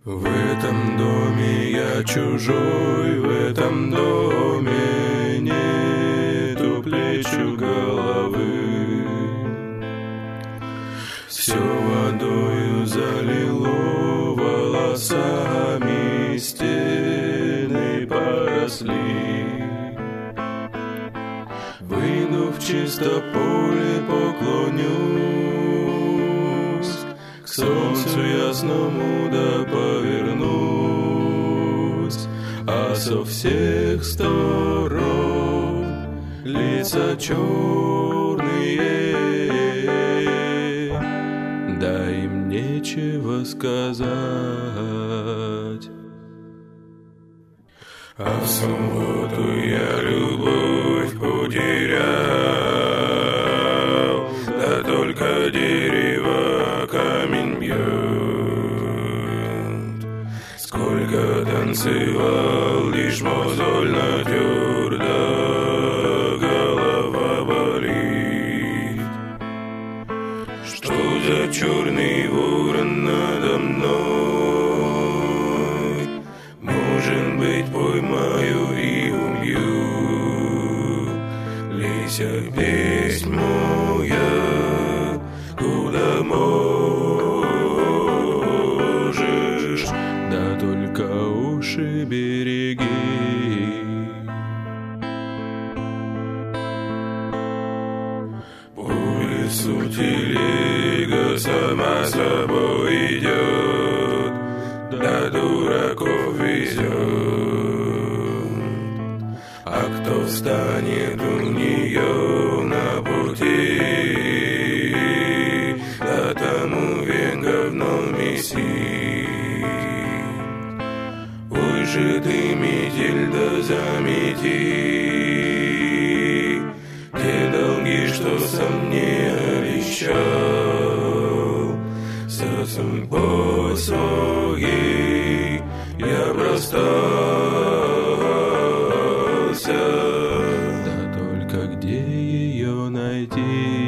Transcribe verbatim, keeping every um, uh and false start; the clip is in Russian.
В этом доме я чужой, в этом доме нету плечу головы. Все водою залило, волосами стены поросли. Выйду в чисто поле, поклонюсь к солнцу ясному, да повернусь, а со всех сторон лица черные, да им нечего сказать. А в субботу я любовь потерял, да только дерево камень бьет. Сколько танцевал, лишь мозоль натер, да голова болит. Что за черный ворон надо мной? Может быть, поймаю и убью. Лися, песнь моя, куда можешь, да только уши береги. По лесу телега сама собой идет, да дураков везет. А кто встанет у нее на пути, да тому век говном месит. Ой же ты, метель, да замети те долги, что сам не обещал. Со судьбой своей я расстался, да только где ее найти?